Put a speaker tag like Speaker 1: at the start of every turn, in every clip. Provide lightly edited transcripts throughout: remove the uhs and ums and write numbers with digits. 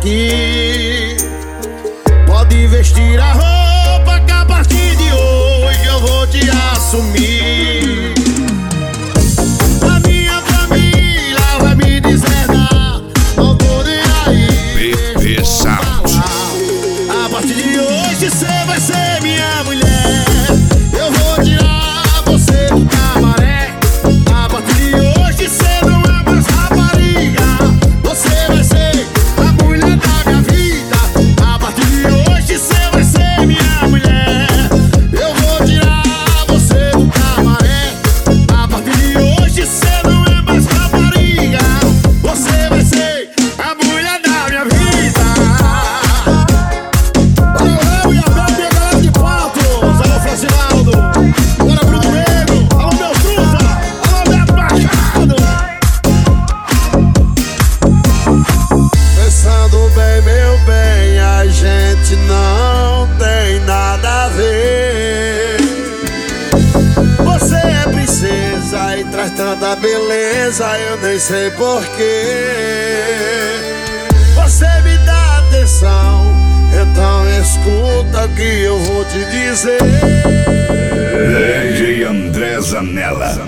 Speaker 1: aqui. Pode vestir a roupa que a partir de hoje eu vou te assumir. A minha família vai me deserdar, não tô nem aí.
Speaker 2: PP Sound.
Speaker 1: A partir de hoje cê vai ser minha mulher. Eu vou tirar você do cabaré. A partir de hoje cê não é mais rapariga, você vai ser a mulher da minha vida. A partir de hoje cê vai ser minha mulher. Eu vou tirar você do cabaré. A partir de hoje cê não é mais rapariga, você vai ser a mulher da minha vida. Alô, minha bebê, galera de Patos. Alô, Francinaldo. Bora, Bruno Negro. Alô, meu Fruta. Alô, Beto Machado. Pensando bem, meu bem, a gente não tem nada a ver. Você é princesa e traz tanta beleza, eu nem sei porquê. Você me dá atenção, então escuta o que eu vou te dizer.
Speaker 2: DJ André Zanella.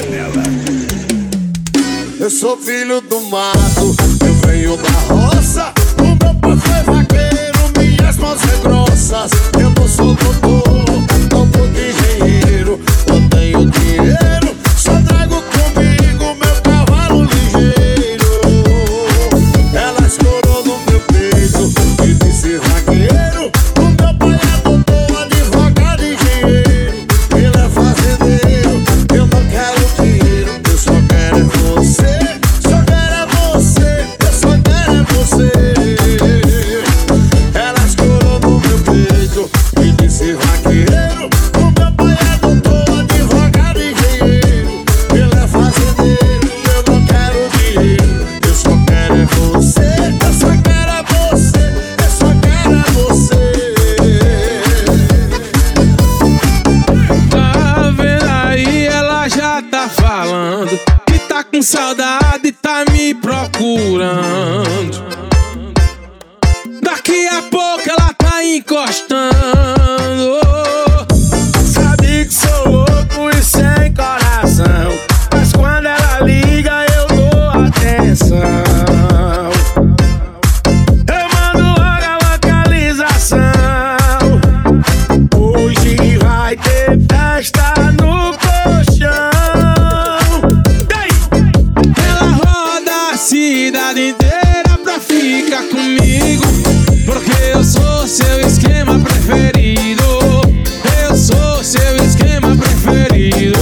Speaker 1: Eu sou filho do mato, eu venho da roça. O meu pai foi vaqueiro, minhas mãos são grossas. Eu não sou doutor, não sou engenheiro. Eu tenho dinheiro, só trago comigo meu cavalo ligeiro. Ela escorou no meu peito e disse vaqueiro. O meu pai é doutor, advogado, engenheiro. Ele é fazendeiro, eu não quero dinheiro, eu só quero é você. Só quero é você, eu só quero é você. Ela escorou no meu peito e disse vaqueiro. O meu pai é doutor, advogado, engenheiro. Ele é fazendeiro, eu não quero dinheiro, eu só quero é você. Eu só quero é você, eu só quero é você.
Speaker 3: Tá vendo aí, ela já tá falando que tá com saudade e tá me procurando. Daqui a pouco ela tá encostando. Sabe que sou louco e sem coração, mas quando ela liga eu dou atenção. Eu mando logo a localização. Hoje vai ter festa no colchão. Daí! Ela roda a cidade inteira pra ficar comigo, porque eu sou seu esquema preferido. Eu sou seu esquema preferido.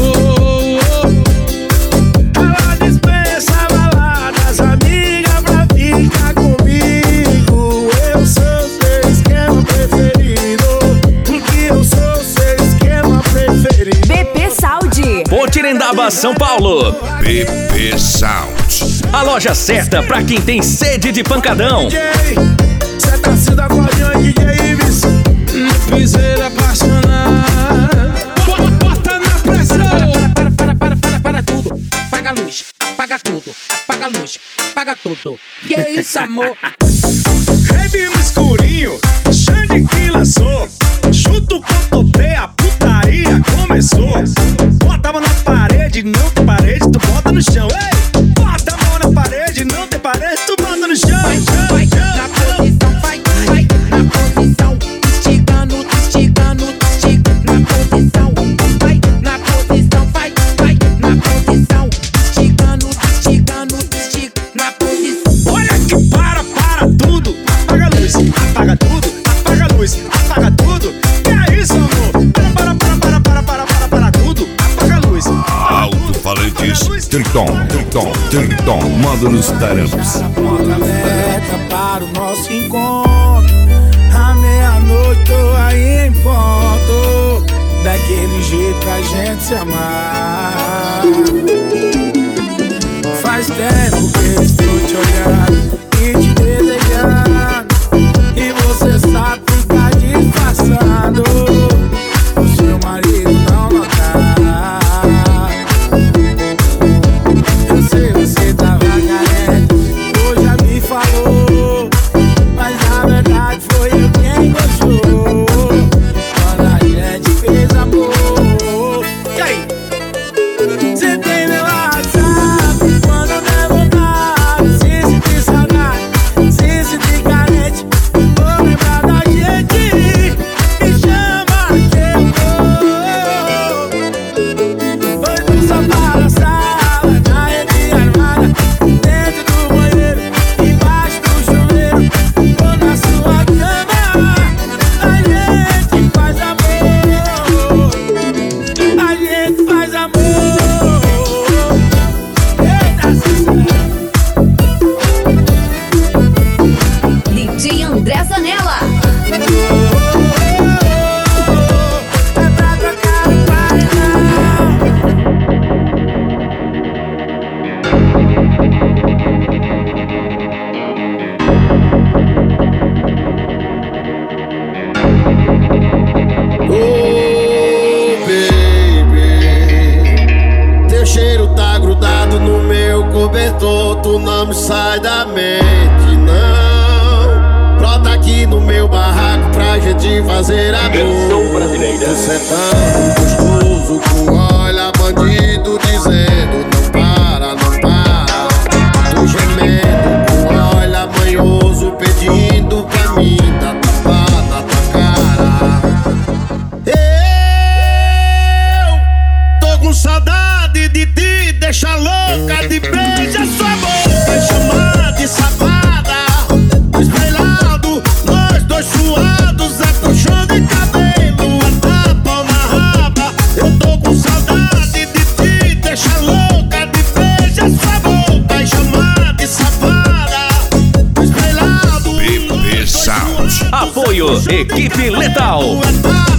Speaker 3: Ela dispensa baladas, amiga, pra ficar comigo. Eu sou seu esquema preferido, porque eu sou seu esquema preferido.
Speaker 4: BP Sound.
Speaker 5: Potirendaba, São Paulo.
Speaker 2: PP Sound.
Speaker 5: A loja certa pra quem tem sede de pancadão.
Speaker 3: Cê tá sendo acordeão, DJ Ives. Piseira apaixonada. Bota na pressão.
Speaker 6: Para tudo. Paga a luz, paga tudo. Paga a luz, paga tudo. Que isso, amor?
Speaker 3: Rave no escurinho, Xande que lançou. Chuto com topê, a putaria começou. Bota a mão na parede, não tem parede, tu bota no chão. Ei! Bota a mão na parede, não tem parede, tu bota no chão.
Speaker 6: Vai, vai, na posição, vai, vai, na posição. Esticando, esticando, estica, na posição. Vai, na posição, vai, vai, na posição. Esticando, esticando, estica, na posição.
Speaker 3: Olha que para tudo. Apaga a luz, apaga tudo. Apaga a luz, apaga tudo. Que é isso, amor? Para tudo. Apaga a luz.
Speaker 2: Alto-falantes Triton. Manda nos taramps.
Speaker 7: Porta aberta para o nosso encontro. À meia-noite tô aí em ponto. Daquele jeito pra gente se amar. Faz tempo que eu estou te olhando e te desejando, e você sabe ficar disfarçando. O seu marido não notar. Eu sei, você tava carente, hoje já me falou, mas a
Speaker 1: não me sai da mente, não. Brota aqui no meu barraco pra gente fazer amor. Você é tão gostoso com olha bandido dizendo não para, não para. Tô gemendo com olha manhoso pedindo pra mim dar tapa na tua cara. Eu tô com saudade de te deixar louca, de beijar sua boca, chamar de safada. Espelhado, nós dois suados, é puxão de cabelo, é tapa na raba. Eu tô com saudade de te deixar louca, de beijar sua boca e chamar de safada. Espelhado,
Speaker 2: PP Sound.
Speaker 5: Apoio Equipe Letal.
Speaker 1: é tapa